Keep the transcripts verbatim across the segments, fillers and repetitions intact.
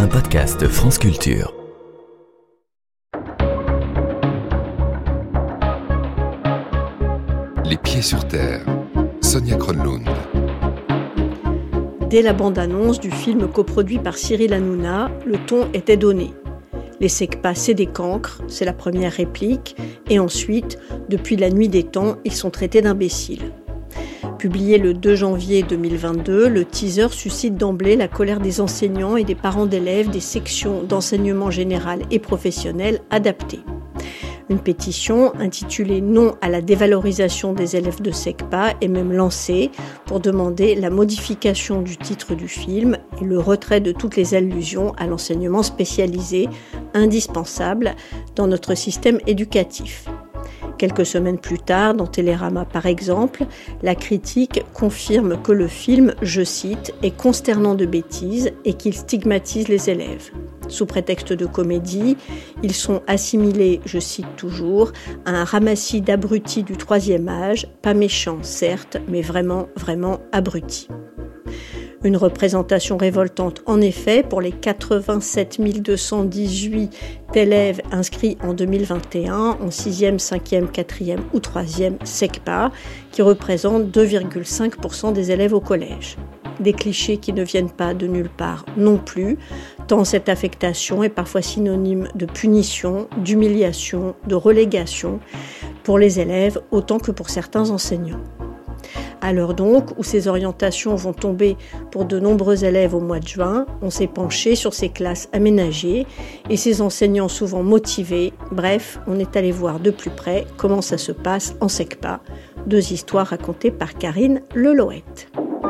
un podcast France Culture. Les pieds sur terre, Sonia Kronlund. Dès la bande-annonce du film coproduit par Cyril Hanouna, le ton était donné. Les Secpa, c'est des cancres, c'est la première réplique, et ensuite, depuis la nuit des temps, ils sont traités d'imbéciles. Publié le deux janvier deux mille vingt-deux, le teaser suscite d'emblée la colère des enseignants et des parents d'élèves des sections d'enseignement général et professionnel adaptées. Une pétition intitulée « Non à la dévalorisation des élèves de Secpa » est même lancée pour demander la modification du titre du film et le retrait de toutes les allusions à l'enseignement spécialisé, indispensable dans notre système éducatif. Quelques semaines plus tard, dans Télérama par exemple, la critique confirme que le film, je cite, est consternant de bêtises et qu'il stigmatise les élèves. Sous prétexte de comédie, ils sont assimilés, je cite toujours, à un ramassis d'abrutis du troisième âge, pas méchants certes, mais vraiment, vraiment abrutis. Une représentation révoltante en effet pour les quatre-vingt-sept mille deux cent dix-huit élèves inscrits en deux mille vingt et un en sixième, cinquième, quatrième ou troisième Secpa, qui représentent deux virgule cinq pour cent des élèves au collège. Des clichés qui ne viennent pas de nulle part non plus, tant cette affectation est parfois synonyme de punition, d'humiliation, de relégation pour les élèves autant que pour certains enseignants. À l'heure donc où ces orientations vont tomber pour de nombreux élèves au mois de juin, on s'est penché sur ces classes aménagées et ces enseignants souvent motivés. Bref, on est allé voir de plus près comment ça se passe en Secpa. Deux histoires racontées par Karine Leloët.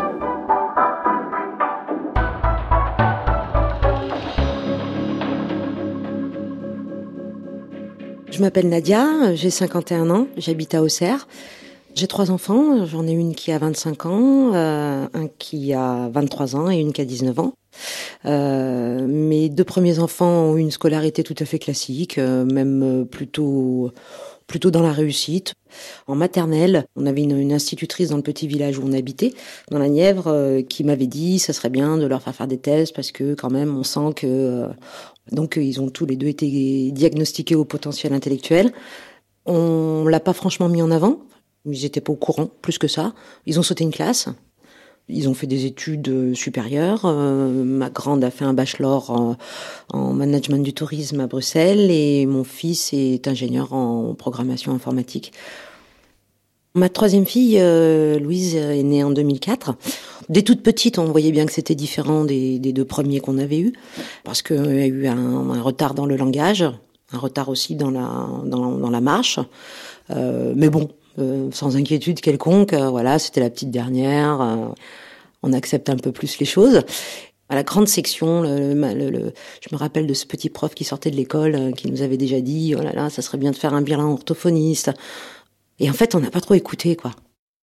Je m'appelle Nadia, j'ai cinquante et un ans, j'habite à Auxerre. J'ai trois enfants, j'en ai une qui a vingt-cinq ans, euh, un qui a vingt-trois ans et une qui a dix-neuf ans. Euh, mes deux premiers enfants ont eu une scolarité tout à fait classique, euh, même plutôt plutôt dans la réussite. En maternelle, on avait une, une institutrice dans le petit village où on habitait, dans la Nièvre, euh, qui m'avait dit ça serait bien de leur faire faire des tests parce que quand même on sent que... Euh, donc ils ont tous les deux été diagnostiqués au potentiel intellectuel. On l'a pas franchement mis en avant. Ils n'étaient pas au courant, plus que ça. Ils ont sauté une classe. Ils ont fait des études supérieures. Euh, ma grande a fait un bachelor en, en management du tourisme à Bruxelles et mon fils est ingénieur en programmation informatique. Ma troisième fille, euh, Louise, est née en deux mille quatre. Dès toute petite, on voyait bien que c'était différent des, des deux premiers qu'on avait eus, parce qu'il y a eu un, un retard dans le langage, un retard aussi dans la, dans, dans la marche. Euh, mais bon, Euh, sans inquiétude quelconque, euh, voilà, c'était la petite dernière, euh, on accepte un peu plus les choses. À la grande section, le, le, le, je me rappelle de ce petit prof qui sortait de l'école, euh, qui nous avait déjà dit, oh là là, ça serait bien de faire un bilan orthophoniste. Et en fait, on n'a pas trop écouté, quoi.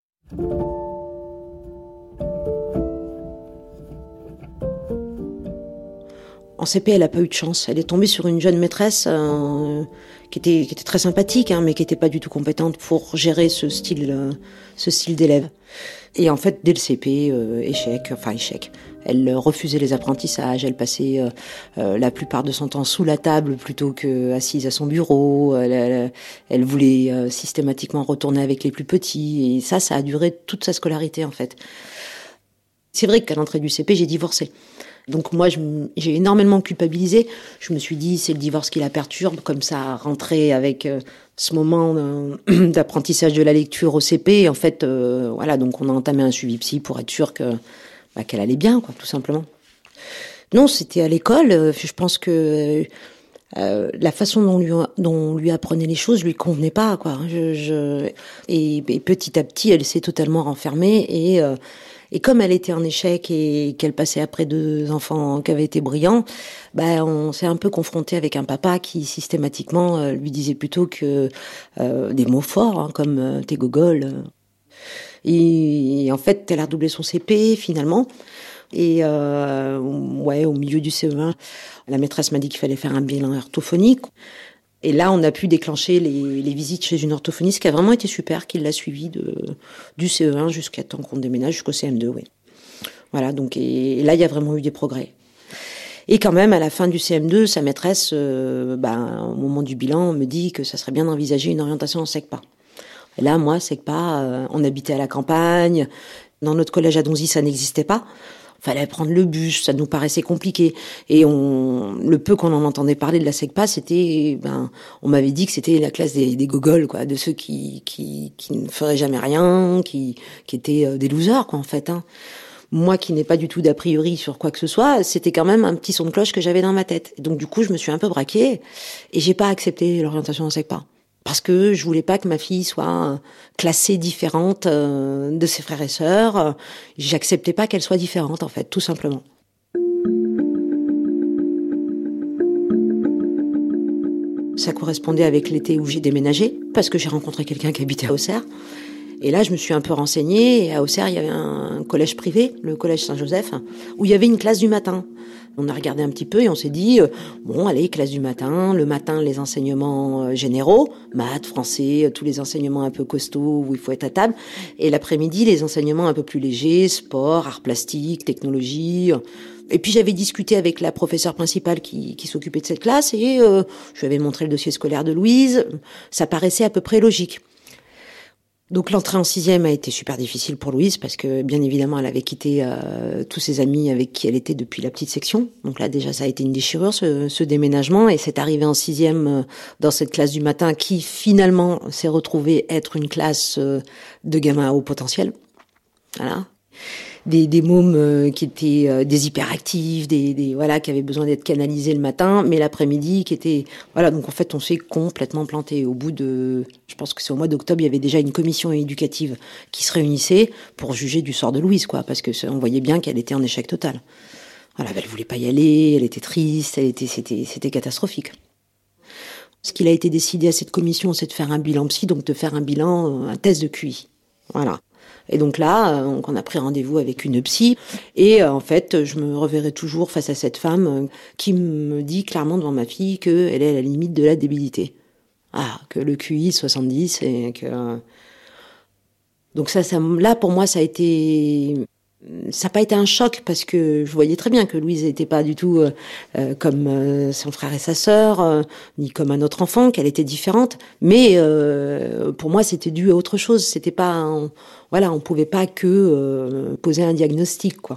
En C P, elle a pas eu de chance. Elle est tombée sur une jeune maîtresse euh, qui était qui était très sympathique, hein, mais qui était pas du tout compétente pour gérer ce style euh, ce style d'élève. Et en fait, dès le C P, euh, échec, enfin échec. Elle refusait les apprentissages. Elle passait euh, euh, la plupart de son temps sous la table plutôt que assise à son bureau. Elle, elle, elle voulait euh, systématiquement retourner avec les plus petits. Et ça, ça a duré toute sa scolarité en fait. C'est vrai qu'à l'entrée du C P, j'ai divorcé. Donc moi, je, j'ai énormément culpabilisé. Je me suis dit, c'est le divorce qui la perturbe, comme ça, rentrer avec euh, ce moment euh, d'apprentissage de la lecture au C P. En fait, euh, voilà, donc on a entamé un suivi psy pour être sûr que bah, qu'elle allait bien, quoi, tout simplement. Non, c'était à l'école. Euh, je pense que euh, la façon dont lui, dont on lui apprenait les choses lui convenait pas, quoi. Je, je, et, et petit à petit, elle s'est totalement renfermée et euh, Et comme elle était en échec et qu'elle passait après deux enfants qui avaient été brillants, bah on s'est un peu confronté avec un papa qui systématiquement euh, lui disait plutôt que euh, des mots forts, hein, comme euh, t'es gogol. Et, et en fait, elle a redoublé son C P finalement. Et euh, ouais, au milieu du C E un, la maîtresse m'a dit qu'il fallait faire un bilan orthophonique. Et là, on a pu déclencher les, les visites chez une orthophoniste qui a vraiment été super, qui l'a suivi de, du C E un jusqu'à temps qu'on déménage, jusqu'au C M deux, oui. Voilà, donc, et, et là, il y a vraiment eu des progrès. Et quand même, à la fin du C M deux, sa maîtresse, euh, ben, au moment du bilan, me dit que ça serait bien d'envisager une orientation en SECPA. Et là, moi, SECPA, euh, on habitait à la campagne. Dans notre collège à Donzy, ça n'existait pas. Fallait prendre le bus, ça nous paraissait compliqué. Et on, le peu qu'on en entendait parler de la SECPA, c'était, ben, on m'avait dit que c'était la classe des, des gogoles, quoi, de ceux qui, qui, qui ne feraient jamais rien, qui, qui étaient euh, des losers, quoi, en fait, hein. Moi, qui n'ai pas du tout d'a priori sur quoi que ce soit, c'était quand même un petit son de cloche que j'avais dans ma tête. Donc, du coup, je me suis un peu braquée et j'ai pas accepté l'orientation en SECPA. Parce que je voulais pas que ma fille soit classée différente de ses frères et sœurs. J'acceptais pas qu'elle soit différente, en fait, tout simplement. Ça correspondait avec l'été où j'ai déménagé, parce que j'ai rencontré quelqu'un qui habitait à Auxerre. Et là, je me suis un peu renseignée. Et à Auxerre, il y avait un collège privé, le collège Saint-Joseph, où il y avait une classe du matin. On a regardé un petit peu et on s'est dit, euh, bon, allez, classe du matin. Le matin, les enseignements euh, généraux, maths, français, euh, tous les enseignements un peu costauds où il faut être à table. Et l'après-midi, les enseignements un peu plus légers, sport, arts plastiques, technologie. Et puis j'avais discuté avec la professeure principale qui, qui s'occupait de cette classe et euh, je lui avais montré le dossier scolaire de Louise. Ça paraissait à peu près logique. Donc l'entrée en sixième a été super difficile pour Louise parce que bien évidemment elle avait quitté euh, tous ses amis avec qui elle était depuis la petite section. Donc là déjà ça a été une déchirure ce, ce déménagement et c'est arrivé en sixième euh, dans cette classe du matin qui finalement s'est retrouvée être une classe euh, de gamins à haut potentiel. Voilà. Des, des mômes euh, qui étaient euh, des hyperactifs, des, des voilà qui avaient besoin d'être canalisés le matin, mais l'après-midi qui étaient voilà donc en fait on s'est complètement planté. Au bout de, je pense que c'est au mois d'octobre, il y avait déjà une commission éducative qui se réunissait pour juger du sort de Louise quoi, parce que on voyait bien qu'elle était en échec total. Voilà, elle voulait pas y aller, elle était triste, elle était c'était c'était catastrophique. Ce qu'il a été décidé à cette commission, c'est de faire un bilan psy, donc de faire un bilan, un test de Q I. Voilà. Et donc là, on a pris rendez-vous avec une psy. Et en fait, je me reverrai toujours face à cette femme qui me dit clairement devant ma fille qu'elle est à la limite de la débilité. Ah, que le Q I soixante-dix et que... Donc ça, ça, là, pour moi, ça a été... Ça n'a pas été un choc parce que je voyais très bien que Louise n'était pas du tout euh, comme euh, son frère et sa sœur, euh, ni comme un autre enfant, qu'elle était différente. Mais euh, pour moi, c'était dû à autre chose. C'était pas, un, voilà, on pouvait pas que euh, poser un diagnostic, quoi.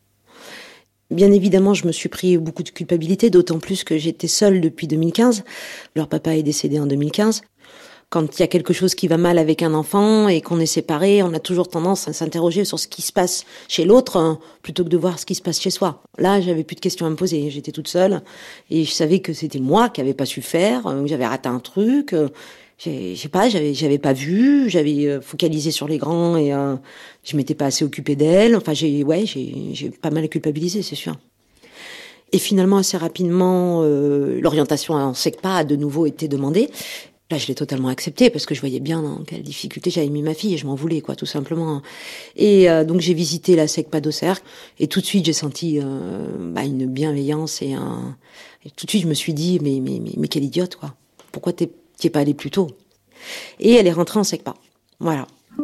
Bien évidemment, je me suis pris beaucoup de culpabilité, d'autant plus que j'étais seule depuis deux mille quinze. Leur papa est décédé en deux mille quinze. Quand il y a quelque chose qui va mal avec un enfant et qu'on est séparé, on a toujours tendance à s'interroger sur ce qui se passe chez l'autre hein, plutôt que de voir ce qui se passe chez soi. Là, j'avais plus de questions à me poser. J'étais toute seule et je savais que c'était moi qui avais pas su faire, que j'avais raté un truc. Je sais pas, j'avais, j'avais pas vu, j'avais focalisé sur les grands et euh, je m'étais pas assez occupée d'elle. Enfin, j'ai, ouais, j'ai, j'ai pas mal culpabilisé, c'est sûr. Et finalement, assez rapidement, euh, l'orientation en SECPA a de nouveau été demandée. Là, je l'ai totalement accepté parce que je voyais bien dans quelle difficulté j'avais mis ma fille et je m'en voulais, quoi, tout simplement. Et euh, donc, j'ai visité la SECPA d'Auxerre et tout de suite, j'ai senti euh, bah, une bienveillance et un... Et tout de suite, je me suis dit, mais, mais, mais, mais quelle idiote, quoi. Pourquoi t'es, t'es pas allée plus tôt? Et elle est rentrée en SECPA. Voilà.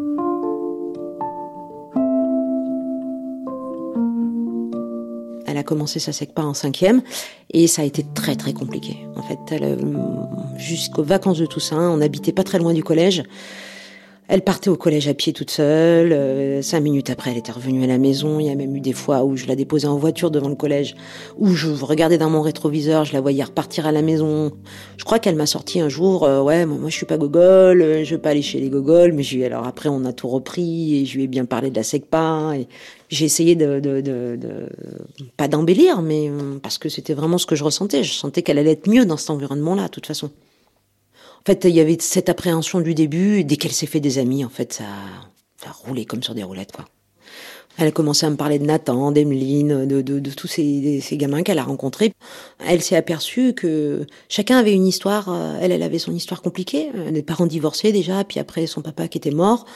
Elle a commencé sa SECPA en cinquième et ça a été très très compliqué. En fait, elle, jusqu'aux vacances de Toussaint, on n'habitait pas très loin du collège. Elle partait au collège à pied toute seule. Euh, cinq minutes après, elle était revenue à la maison. Il y a même eu des fois où je la déposais en voiture devant le collège, où je regardais dans mon rétroviseur, je la voyais repartir à la maison. Je crois qu'elle m'a sorti un jour, euh, ouais, moi, moi je suis pas gogole, je veux pas aller chez les gogoles. Mais j'ai, alors après, on a tout repris et je lui ai bien parlé de la SECPA. Et j'ai essayé de, de, de, de pas d'embellir, mais parce que c'était vraiment ce que je ressentais. Je sentais qu'elle allait être mieux dans cet environnement-là, de toute façon. En fait, il y avait cette appréhension du début. Dès qu'elle s'est fait des amis, en fait, ça, ça a roulé comme sur des roulettes, quoi. Elle a commencé à me parler de Nathan, d'Emeline, de, de, de tous ces, ces gamins qu'elle a rencontrés. Elle s'est aperçue que chacun avait une histoire. Elle, elle avait son histoire compliquée. Des parents divorcés déjà, puis après son papa qui était mort.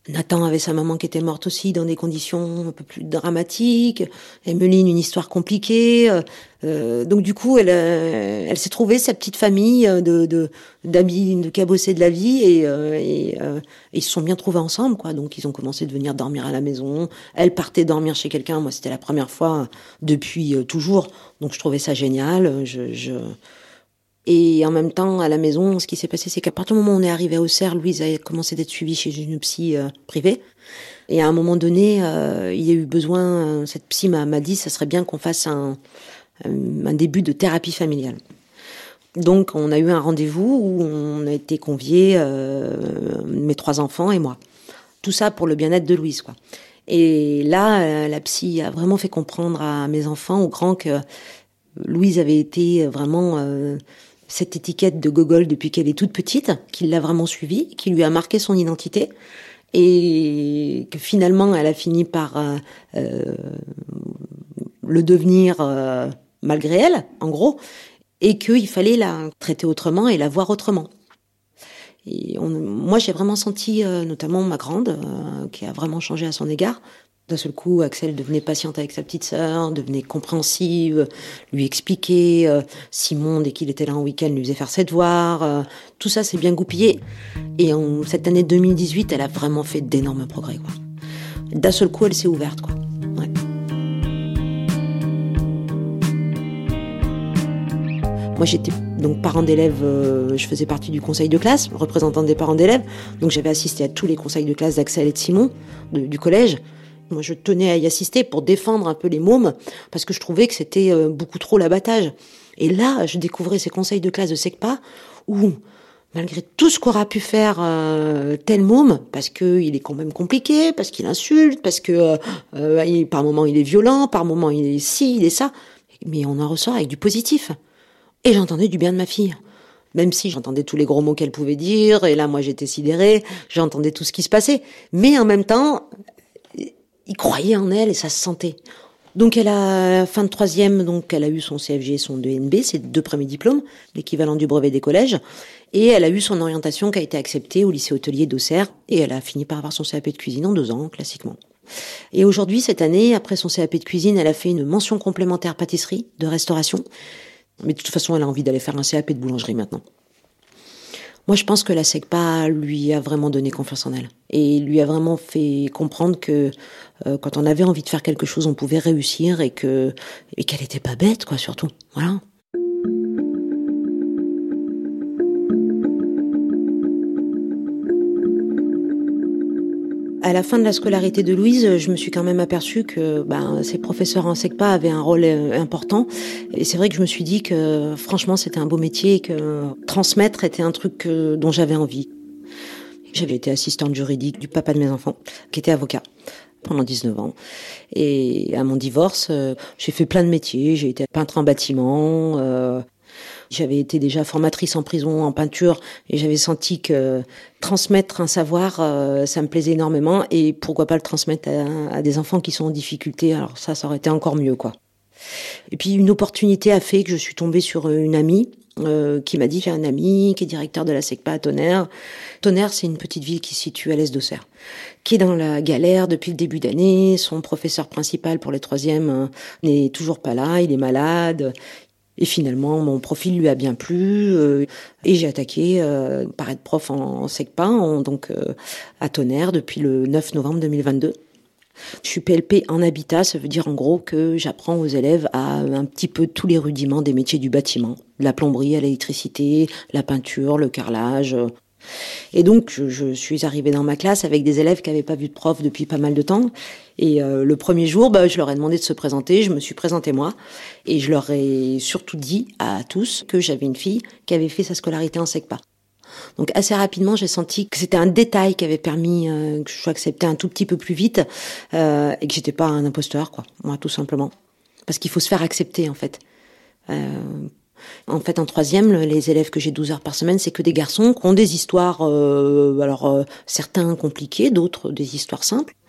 Nathan avait sa maman qui était morte aussi dans des conditions un peu plus dramatiques. Emmeline, une histoire compliquée. Euh, donc du coup, elle, elle s'est trouvée sa petite famille de, de d'amis, de cabossés de la vie, et, euh, et, euh, et ils se sont bien trouvés ensemble, quoi. Donc ils ont commencé de venir dormir à la maison. Elle partait dormir chez quelqu'un. Moi, c'était la première fois depuis euh, toujours. Donc je trouvais ça génial. Je, je... Et en même temps, à la maison, ce qui s'est passé, c'est qu'à partir du moment où on est arrivé à Auxerre, Louise a commencé d'être suivie chez une psy euh, privée. Et à un moment donné, euh, il y a eu besoin, euh, cette psy m'a, m'a dit, ça serait bien qu'on fasse un, un début de thérapie familiale. Donc, on a eu un rendez-vous où on a été conviés, euh, mes trois enfants et moi. Tout ça pour le bien-être de Louise, quoi. Et là, euh, la psy a vraiment fait comprendre à mes enfants, aux grands, que Louise avait été vraiment... Euh, cette étiquette de gogol depuis qu'elle est toute petite, qui l'a vraiment suivie, qui lui a marqué son identité, et que finalement elle a fini par euh, euh, le devenir euh, malgré elle, en gros, et qu'il fallait la traiter autrement et la voir autrement. Et on, moi j'ai vraiment senti, euh, notamment ma grande, euh, qui a vraiment changé à son égard. D'un seul coup, Axel devenait patiente avec sa petite sœur, devenait compréhensive, lui expliquait. Euh, Simon, dès qu'il était là en week-end, lui faisait faire ses devoirs. Euh, tout ça s'est bien goupillé. Et en cette année deux mille dix-huit, elle a vraiment fait d'énormes progrès, quoi. D'un seul coup, elle s'est ouverte, quoi. Ouais. Moi, j'étais donc parent d'élèves, euh, je faisais partie du conseil de classe, représentante des parents d'élèves. Donc j'avais assisté à tous les conseils de classe d'Axel et de Simon, de, du collège. Moi, je tenais à y assister pour défendre un peu les mômes, parce que je trouvais que c'était beaucoup trop l'abattage. Et là, je découvrais ces conseils de classe de SECPA, où, malgré tout ce qu'aura pu faire euh, tel môme, parce qu'il est quand même compliqué, parce qu'il insulte, parce que euh, il, par moments il est violent, par moments il est ci, il est ça, mais on en ressort avec du positif. Et j'entendais du bien de ma fille. Même si j'entendais tous les gros mots qu'elle pouvait dire, et là, moi, j'étais sidérée, j'entendais tout ce qui se passait. Mais en même temps... il croyait en elle et ça se sentait. Donc elle a, fin de troisième, donc elle a eu son C F G et son D N B, c'est deux premiers diplômes, l'équivalent du brevet des collèges, et elle a eu son orientation qui a été acceptée au lycée hôtelier d'Auxerre, et elle a fini par avoir son C A P de cuisine en deux ans, classiquement. Et aujourd'hui, cette année, après son C A P de cuisine, elle a fait une mention complémentaire pâtisserie, de restauration, mais de toute façon, elle a envie d'aller faire un C A P de boulangerie maintenant. Moi, je pense que la SECPA lui a vraiment donné confiance en elle et lui a vraiment fait comprendre que euh, quand on avait envie de faire quelque chose, on pouvait réussir et que et qu'elle était pas bête, quoi, surtout. Voilà. À la fin de la scolarité de Louise, je me suis quand même aperçue que ben, ses professeurs en SECPA avaient un rôle important. Et c'est vrai que je me suis dit que franchement, c'était un beau métier et que transmettre était un truc que, dont j'avais envie. J'avais été assistante juridique du papa de mes enfants, qui était avocat pendant dix-neuf ans. Et à mon divorce, euh, j'ai fait plein de métiers. J'ai été peintre en bâtiment. Euh, J'avais été déjà formatrice en prison en peinture et j'avais senti que transmettre un savoir, euh, ça me plaisait énormément et pourquoi pas le transmettre à, à des enfants qui sont en difficulté. Alors ça, ça aurait été encore mieux, quoi. Et puis une opportunité a fait que je suis tombée sur une amie euh, qui m'a dit, j'ai un ami qui est directeur de la SECPA à Tonnerre. Tonnerre, c'est une petite ville qui se situe à l'est d'Auxerre, qui est dans la galère depuis le début d'année. Son professeur principal pour les troisièmes euh, n'est toujours pas là, il est malade. Et finalement, mon profil lui a bien plu euh, et j'ai attaqué euh, par être prof en, en SECPA, en, donc euh, à Tonnerre depuis le neuf novembre deux mille vingt-deux. Je suis P L P en habitat, ça veut dire en gros que j'apprends aux élèves à un petit peu tous les rudiments des métiers du bâtiment, de la plomberie à l'électricité, la peinture, le carrelage. Et donc, je, je suis arrivée dans ma classe avec des élèves qui n'avaient pas vu de prof depuis pas mal de temps. Et euh, le premier jour, bah, je leur ai demandé de se présenter. Je me suis présentée moi. Et je leur ai surtout dit à tous que j'avais une fille qui avait fait sa scolarité en SECPA. Donc assez rapidement, j'ai senti que c'était un détail qui avait permis euh, que je sois acceptée un tout petit peu plus vite euh, et que j'étais pas un imposteur, quoi. Moi, tout simplement. Parce qu'il faut se faire accepter, en fait. Euh, En fait, en troisième, les élèves que j'ai douze heures par semaine, c'est que des garçons qui ont des histoires, euh, alors euh, certains compliquées, d'autres des histoires simples.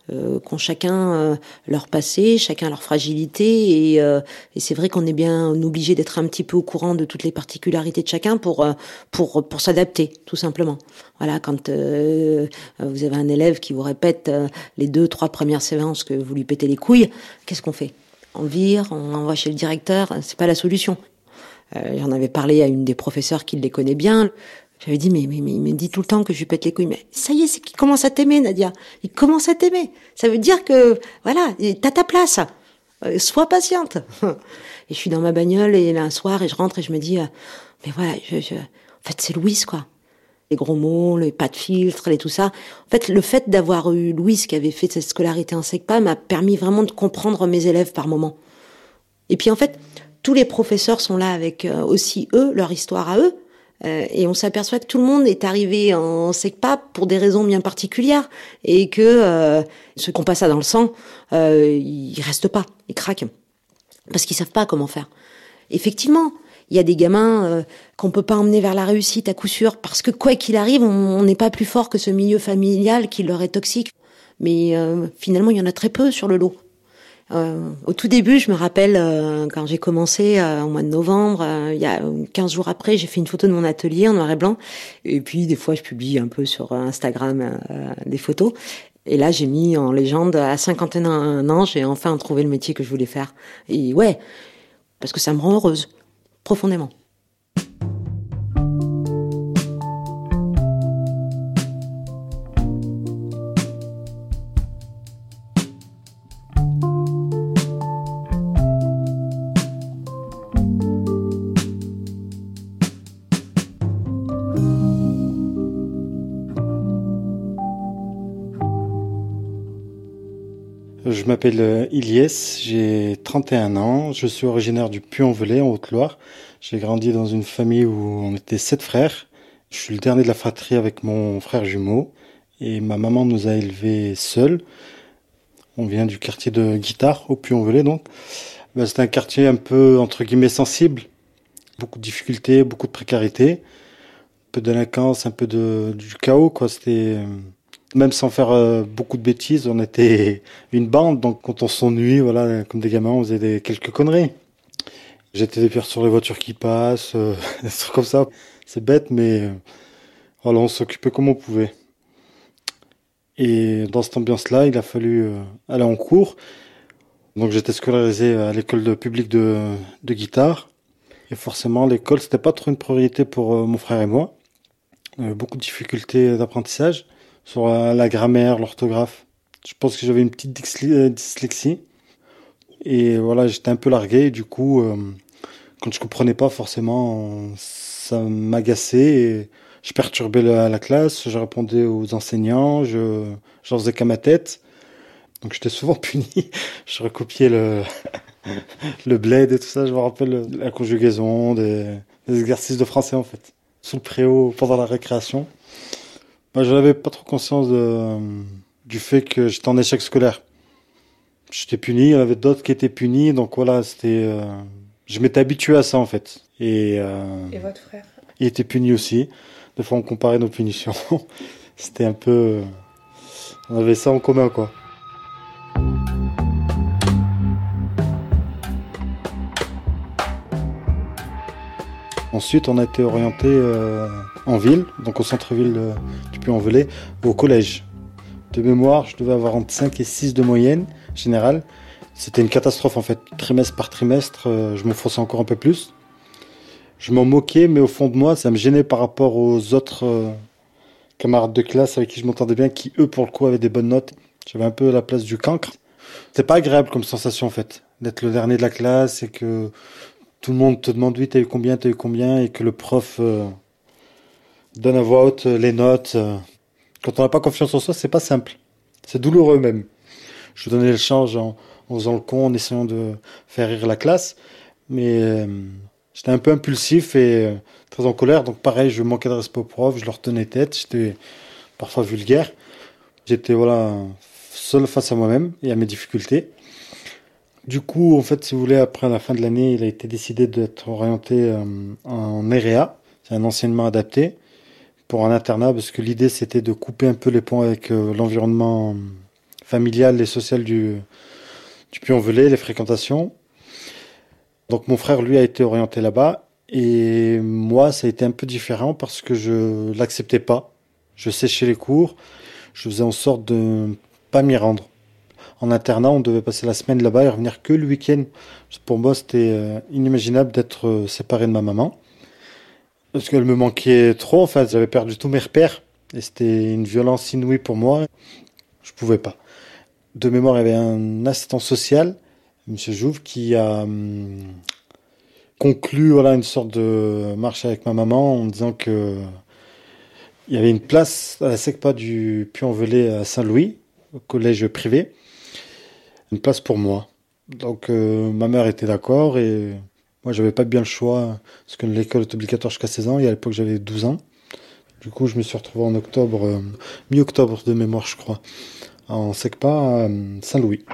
euh, qu'ont chacun euh, leur passé, chacun leur fragilité, et, euh, et c'est vrai qu'on est bien obligé d'être un petit peu au courant de toutes les particularités de chacun pour euh, pour pour s'adapter, tout simplement. Voilà, quand euh, vous avez un élève qui vous répète euh, les deux, trois premières séances que vous lui pétez les couilles, qu'est-ce qu'on fait? On vire, on envoie chez le directeur, c'est pas la solution. Euh, j'en avais parlé à une des professeurs qui les connaît bien. J'avais dit, mais, mais, mais il me dit tout le temps que je lui pète les couilles. Mais ça y est, c'est qu'il commence à t'aimer, Nadia. Il commence à t'aimer. Ça veut dire que, voilà, t'as ta place. Euh, sois patiente. Et je suis dans ma bagnole, et là, un soir, et je rentre, et je me dis, euh, mais voilà, je, je... en fait, c'est Louise, quoi. Les gros mots, les pas de filtre, et tout ça. En fait, le fait d'avoir eu Louise qui avait fait cette scolarité en SECPA m'a permis vraiment de comprendre mes élèves par moment. Et puis, en fait, tous les professeurs sont là avec euh, aussi, eux, leur histoire à eux. Euh, et on s'aperçoit que tout le monde est arrivé en SECPA pour des raisons bien particulières, et que euh, ceux qui n'ont pas ça dans le sang, euh, ils restent pas, ils craquent, parce qu'ils savent pas comment faire. Effectivement, il y a des gamins euh, qu'on peut pas emmener vers la réussite à coup sûr, parce que quoi qu'il arrive, on n'est pas plus fort que ce milieu familial qui leur est toxique. Mais euh, finalement, il y en a très peu sur le lot. Euh, au tout début, je me rappelle, euh, quand j'ai commencé euh, au mois de novembre, euh, il y a quinze jours après, j'ai fait une photo de mon atelier en noir et blanc. Et puis, des fois, je publie un peu sur Instagram euh, des photos. Et là, j'ai mis en légende, à cinquante et un ans, j'ai enfin trouvé le métier que je voulais faire. Et ouais, parce que ça me rend heureuse, profondément. Je m'appelle Ilyes, j'ai trente et un ans, je suis originaire du Puy-en-Velay en Haute-Loire. J'ai grandi dans une famille où on était sept frères. Je suis le dernier de la fratrie avec mon frère jumeau et ma maman nous a élevés seuls. On vient du quartier de Guitare, au Puy-en-Velay donc. Ben, c'est un quartier un peu entre guillemets sensible, beaucoup de difficultés, beaucoup de précarité, un peu de délinquance, un peu de, du chaos quoi. C'était... Même sans faire euh, beaucoup de bêtises, on était une bande, donc quand on s'ennuie, voilà, comme des gamins, on faisait des, quelques conneries. J'étais des pierres sur les voitures qui passent, euh, des trucs comme ça. C'est bête, mais euh, voilà, on s'occupait comme on pouvait. Et dans cette ambiance-là, il a fallu euh, aller en cours. Donc j'étais scolarisé à l'école de, publique de, de guitare. Et forcément, l'école, c'était pas trop une priorité pour euh, mon frère et moi. On avait beaucoup de difficultés d'apprentissage. Sur la grammaire, l'orthographe. Je pense que j'avais une petite dyslexie. Et voilà, j'étais un peu largué. Et du coup, euh, quand je comprenais pas forcément, ça m'agaçait. Et je perturbais la, la classe, je répondais aux enseignants, je j'en faisais qu'à ma tête. Donc j'étais souvent puni. Je recopiais le, le bled et tout ça. Je me rappelle la conjugaison, des, des exercices de français en fait. Sous le préau, pendant la récréation. Moi, je n'avais pas trop conscience de, du fait que j'étais en échec scolaire. J'étais puni, il y en avait d'autres qui étaient punis, donc voilà, c'était, euh, je m'étais habitué à ça en fait. Et, euh, Et votre frère? Il était puni aussi. Des fois, on comparait nos punitions. C'était un peu, on avait ça en commun quoi. Ensuite, on a été orienté euh, en ville, donc au centre-ville euh, du Puy-en-Velay, au collège. De mémoire, je devais avoir entre cinq et six de moyenne générale. C'était une catastrophe en fait. Trimestre par trimestre, euh, je m'enfonçais encore un peu plus. Je m'en moquais, mais au fond de moi, ça me gênait par rapport aux autres euh, camarades de classe avec qui je m'entendais bien, qui eux, pour le coup, avaient des bonnes notes. J'avais un peu la place du cancre. C'était pas agréable comme sensation en fait, d'être le dernier de la classe et que tout le monde te demande, oui, t'as eu combien, t'as eu combien, et que le prof euh, donne à voix haute les notes. Euh. Quand on n'a pas confiance en soi, c'est pas simple. C'est douloureux même. Je donnais le change en, en faisant le con, en essayant de faire rire la classe. Mais euh, j'étais un peu impulsif et euh, très en colère. Donc pareil, je manquais de respect au prof, je leur tenais tête. J'étais parfois vulgaire. J'étais voilà seul face à moi-même et à mes difficultés. Du coup, en fait, si vous voulez, après la fin de l'année, il a été décidé d'être orienté euh, en R E A, c'est un enseignement adapté, pour un internat, parce que l'idée, c'était de couper un peu les ponts avec euh, l'environnement familiale et sociale du, du Puy-en-Velay, les fréquentations. Donc mon frère, lui, a été orienté là-bas. Et moi, ça a été un peu différent parce que je l'acceptais pas. Je séchais les cours. Je faisais en sorte de ne pas m'y rendre. En internat, on devait passer la semaine là-bas et revenir que le week-end. Pour moi, c'était inimaginable d'être séparé de ma maman. Parce qu'elle me manquait trop. Enfin, j'avais perdu tous mes repères. Et c'était une violence inouïe pour moi. Je pouvais pas. De mémoire, il y avait un assistant social, M. Jouve, qui a hum, conclu voilà, une sorte de marche avec ma maman en disant que il y avait une place à la SECPA du Puy-en-Velay à Saint-Louis, au collège privé, une place pour moi. Donc euh, ma mère était d'accord et moi j'avais pas bien le choix parce que l'école est obligatoire jusqu'à seize ans et à l'époque j'avais douze ans. Du coup je me suis retrouvé en octobre, euh, mi-octobre de mémoire je crois, en SECPA à Saint-Louis.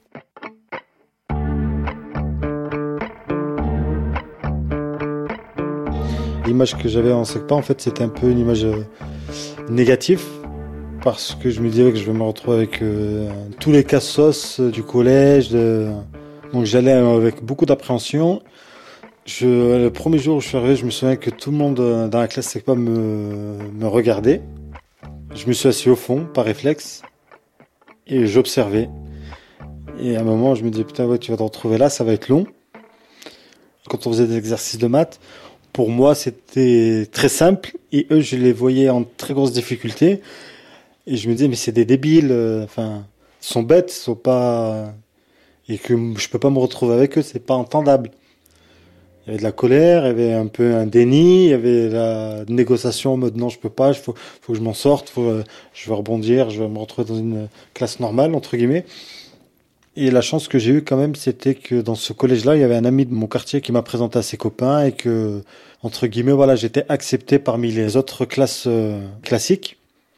L'image que j'avais en SECPA, en fait, c'était un peu une image euh, négative, parce que je me disais que je vais me retrouver avec euh, tous les cassos euh, du collège. De... Donc j'allais avec beaucoup d'appréhension. Je, le premier jour où je suis arrivé, je me souviens que tout le monde euh, dans la classe SECPA me, me regardait. Je me suis assis au fond, par réflexe, et j'observais. Et à un moment, je me disais, putain, ouais, tu vas te retrouver là, ça va être long. Quand on faisait des exercices de maths, pour moi, c'était très simple, et eux, je les voyais en très grosse difficulté. Et je me disais, mais c'est des débiles, euh, enfin, ils sont bêtes, ils sont pas, et que je peux pas me retrouver avec eux, c'est pas entendable. Il y avait de la colère, il y avait un peu un déni, il y avait la négociation en mode non, je peux pas, il faut, faut que je m'en sorte, faut, euh, je vais rebondir, je vais me retrouver dans une classe normale, entre guillemets. Et la chance que j'ai eue quand même, c'était que dans ce collège-là, il y avait un ami de mon quartier qui m'a présenté à ses copains et que, entre guillemets, voilà, j'étais accepté parmi les autres classes euh, classiques.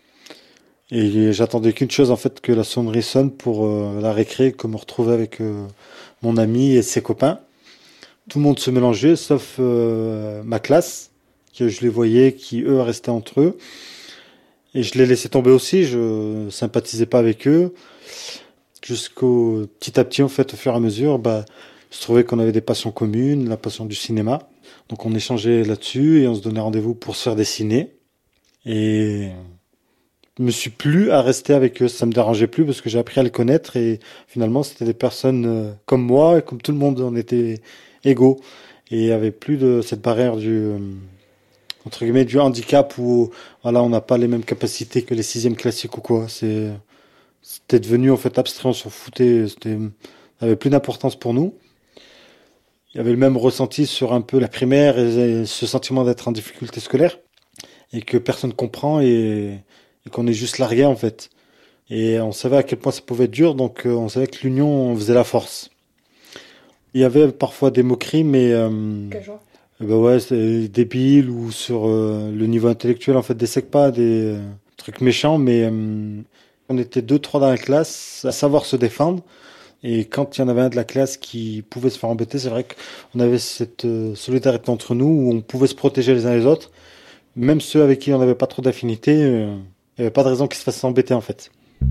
Et j'attendais qu'une chose, en fait, que la sonnerie sonne pour euh, la récré, que me retrouver avec euh, mon ami et ses copains. Tout le monde se mélangeait, sauf euh, ma classe, que je les voyais, qui eux restaient entre eux. Et je les laissais tomber aussi, je sympathisais pas avec eux. Jusqu'au petit à petit, en fait, au fur et à mesure, bah, je trouvais qu'on avait des passions communes, la passion du cinéma. Donc on échangeait là-dessus et on se donnait rendez-vous pour se faire des ciné. Et je me suis plus à rester avec eux, ça me dérangeait plus parce que j'ai appris à les connaître et finalement c'était des personnes euh, comme moi et comme tout le monde, on était égaux. Et il y avait plus de cette barrière du, euh, entre guillemets, du handicap où, voilà, on n'a pas les mêmes capacités que les sixièmes classiques ou quoi. C'est, C'était devenu en fait abstrait, on s'en foutait, c'était, ça avait plus d'importance pour nous. Il y avait le même ressenti sur un peu la primaire et ce sentiment d'être en difficulté scolaire et que personne comprend et, et qu'on est juste largué en fait. Et on savait à quel point ça pouvait être dur, donc on savait que l'union faisait la force. Il y avait parfois des moqueries, mais euh, Quel genre? bah ouais, c'est débile ou sur euh, le niveau intellectuel en fait des SECPA, des euh, trucs méchants, mais euh, on était deux, trois dans la classe à savoir se défendre. Et quand il y en avait un de la classe qui pouvait se faire embêter, c'est vrai qu'on avait cette euh, solidarité entre nous où on pouvait se protéger les uns les autres. Même ceux avec qui on n'avait pas trop d'affinité, euh, il n'y avait pas de raison qu'ils se fassent embêter en fait.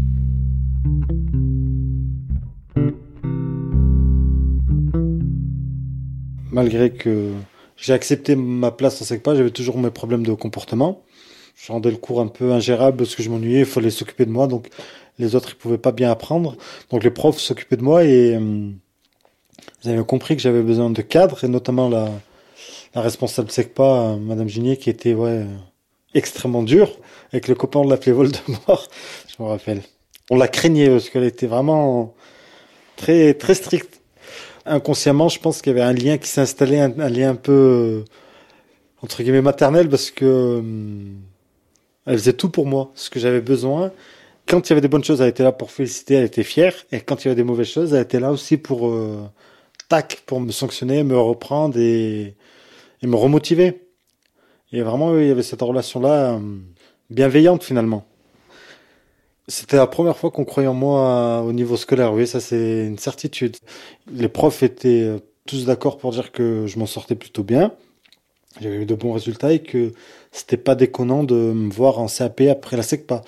Malgré que j'ai accepté ma place en SECPA, j'avais toujours mes problèmes de comportement. Je rendais le cours un peu ingérable parce que je m'ennuyais, il fallait s'occuper de moi, donc les autres ils pouvaient pas bien apprendre. Donc les profs s'occupaient de moi et euh, ils avaient compris que j'avais besoin de cadre, et notamment la, la responsable SECPA, euh, Madame Ginier, qui était ouais, euh, extrêmement dure. Avec le copain, on l'appelait Voldemort, je me rappelle. On la craignait parce qu'elle était vraiment très, très stricte. Inconsciemment, je pense qu'il y avait un lien qui s'est installé, un, un lien un peu, euh, entre guillemets, maternel, parce que euh, elle faisait tout pour moi, ce que j'avais besoin. Quand il y avait des bonnes choses, elle était là pour féliciter, elle était fière. Et quand il y avait des mauvaises choses, elle était là aussi pour, euh, tac, pour me sanctionner, me reprendre et, et me remotiver. Et vraiment, il y avait cette relation-là, euh, bienveillante finalement. C'était la première fois qu'on croyait en moi au niveau scolaire, oui, ça c'est une certitude. Les profs étaient tous d'accord pour dire que je m'en sortais plutôt bien. J'avais eu de bons résultats et que c'était pas déconnant de me voir en C A P après la SECPA.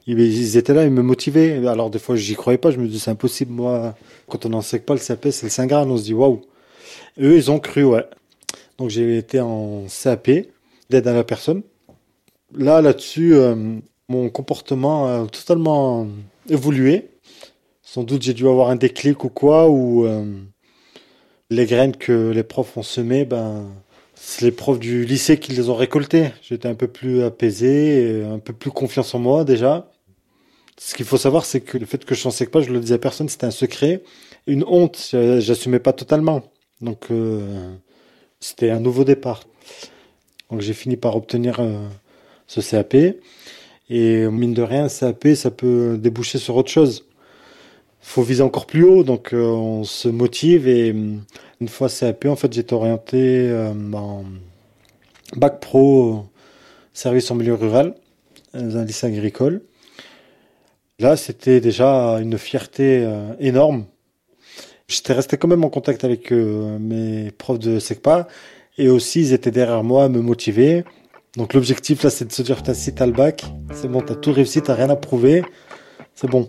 Ils, ils étaient là, ils me motivaient. Alors des fois, j'y croyais pas, je me disais c'est impossible, moi. Quand on n'en sait pas, le C A P, c'est le Saint Graal, on se dit waouh. Eux, ils ont cru, ouais. Donc j'ai été en C A P, d'aide à la personne. Là, là-dessus, euh, mon comportement a totalement évolué. Sans doute, j'ai dû avoir un déclic ou quoi, ou euh, les graines que les profs ont semées, ben, c'est les profs du lycée qui les ont récoltées. J'étais un peu plus apaisé, un peu plus confiance en moi déjà. Ce qu'il faut savoir, c'est que le fait que je ne sais pas, je le disais à personne, c'était un secret. Une honte, j'assumais pas totalement. Donc, euh, c'était un nouveau départ. Donc, j'ai fini par obtenir euh, ce C A P. Et mine de rien, C A P, ça peut déboucher sur autre chose. Il faut viser encore plus haut, donc euh, on se motive. Et une fois C A P, en fait, j'étais orienté euh, en bac pro, service en milieu rural, dans un lycée agricole. Là, c'était déjà une fierté euh, énorme. J'étais resté quand même en contact avec euh, mes profs de SECPA. Et aussi, ils étaient derrière moi à me motiver. Donc l'objectif, là, c'est de se dire, putain, si t'as le bac, c'est bon, t'as tout réussi, t'as rien à prouver. C'est bon.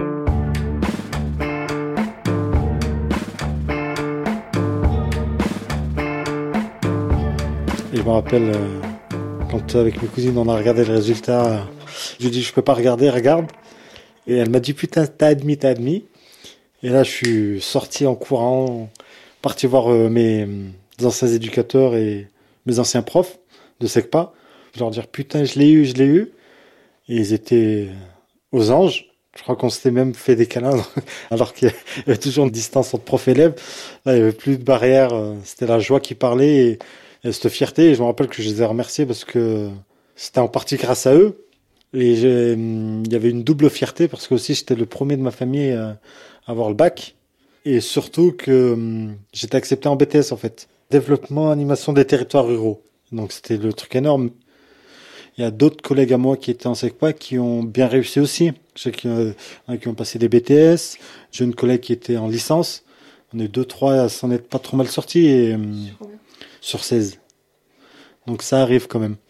Et je me rappelle, euh, quand avec mes cousines, on a regardé le résultat, euh, je lui ai dit, je peux pas regarder, regarde. Et elle m'a dit, putain, t'as admis, t'as admis. Et là, je suis sorti en courant, parti voir euh, mes anciens éducateurs et mes anciens profs de SECPA. Je leur dire, putain, je l'ai eu, je l'ai eu. Et ils étaient aux anges. Je crois qu'on s'était même fait des câlins, alors qu'il y avait toujours une distance entre prof et élève. Là, il n'y avait plus de barrière. C'était la joie qui parlait et, et cette fierté. Et je me rappelle que je les ai remerciés parce que c'était en partie grâce à eux. Et j'ai, il y avait une double fierté parce que aussi j'étais le premier de ma famille à avoir le bac. Et surtout que j'étais accepté en B T S, en fait. Développement, animation des territoires ruraux. Donc c'était le truc énorme. Il y a d'autres collègues à moi qui étaient en SECPA qui ont bien réussi aussi. Je sais qu'il y en a qui ont passé des B T S. J'ai une collègue qui était en licence. On est deux, trois à s'en être pas trop mal sortis et, euh, sur seize. Donc ça arrive quand même.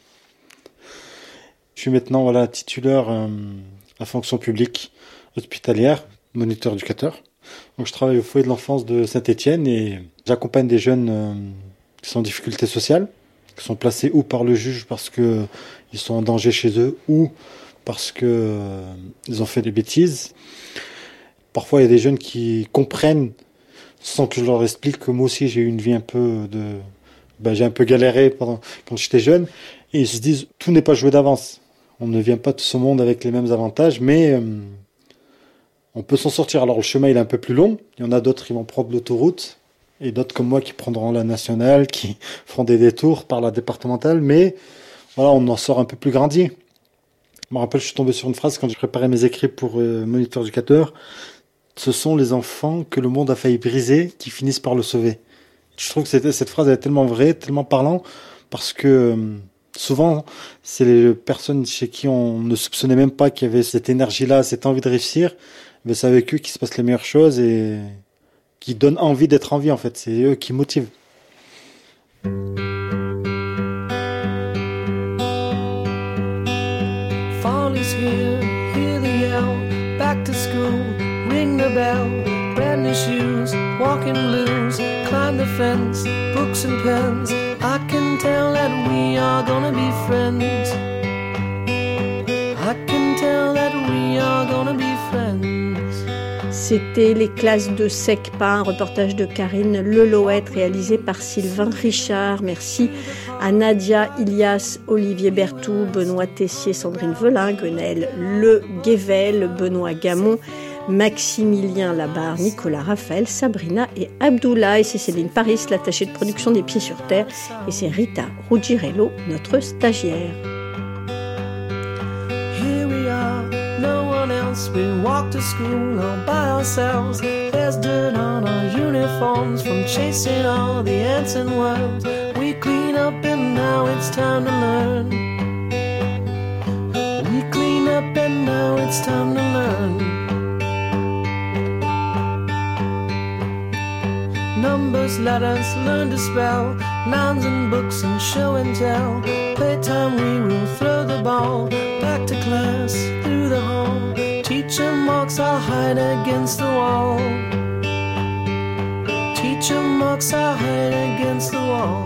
Je suis maintenant voilà, titulaire euh, à fonction publique hospitalière, moniteur éducateur. Donc je travaille au foyer de l'enfance de Saint-Étienne et j'accompagne des jeunes euh, qui sont en difficulté sociale, qui sont placés ou par le juge parce que ils sont en danger chez eux ou parce que euh, ils ont fait des bêtises. Parfois, il y a des jeunes qui comprennent sans que je leur explique que moi aussi j'ai eu une vie un peu de, ben, j'ai un peu galéré pendant quand j'étais jeune et ils se disent tout n'est pas joué d'avance. On ne vient pas de ce monde avec les mêmes avantages, mais euh, on peut s'en sortir. Alors le chemin il est un peu plus long. Il y en a d'autres qui vont prendre l'autoroute. Et d'autres comme moi qui prendront la nationale, qui feront des détours par la départementale, mais voilà, on en sort un peu plus grandi. Je me rappelle, je suis tombé sur une phrase quand je préparais mes écrits pour euh, moniteur éducateur. Ce sont les enfants que le monde a failli briser qui finissent par le sauver. Je trouve que cette, cette phrase elle est tellement vraie, tellement parlant, parce que euh, souvent, c'est les personnes chez qui on ne soupçonnait même pas qu'il y avait cette énergie-là, cette envie de réussir, mais c'est avec eux qu'il se passe les meilleures choses et qui donnent envie d'être en vie, en fait. C'est eux qui motivent. Fall is here, hear the yell, back to school, ring the bell, brand new shoes, walking blues, climb the fence, books and pens, I can tell that we are gonna be friends, I can tell that we are gonna be friends. C'était les classes de SECPA, un reportage de Karine Lelouette réalisé par Sylvain Richard. Merci à Nadia Ilias, Olivier Berthou, Benoît Tessier, Sandrine Velin, Guenel Le Guével, Benoît Gamon, Maximilien Labarre, Nicolas Raphaël, Sabrina et Abdoulaye. C'est Céline Paris, l'attachée de production des Pieds sur Terre. Et c'est Rita Ruggiero, notre stagiaire. Here we are, no one else. We walk to school all by ourselves. There's dirt on our uniforms from chasing all the ants and worms. We clean up and now it's time to learn. We clean up and now it's time to learn. Numbers, letters, learn to spell. Nouns and books and show and tell. Playtime we will throw the ball. Back to class, through the hall. box I hide against the wall.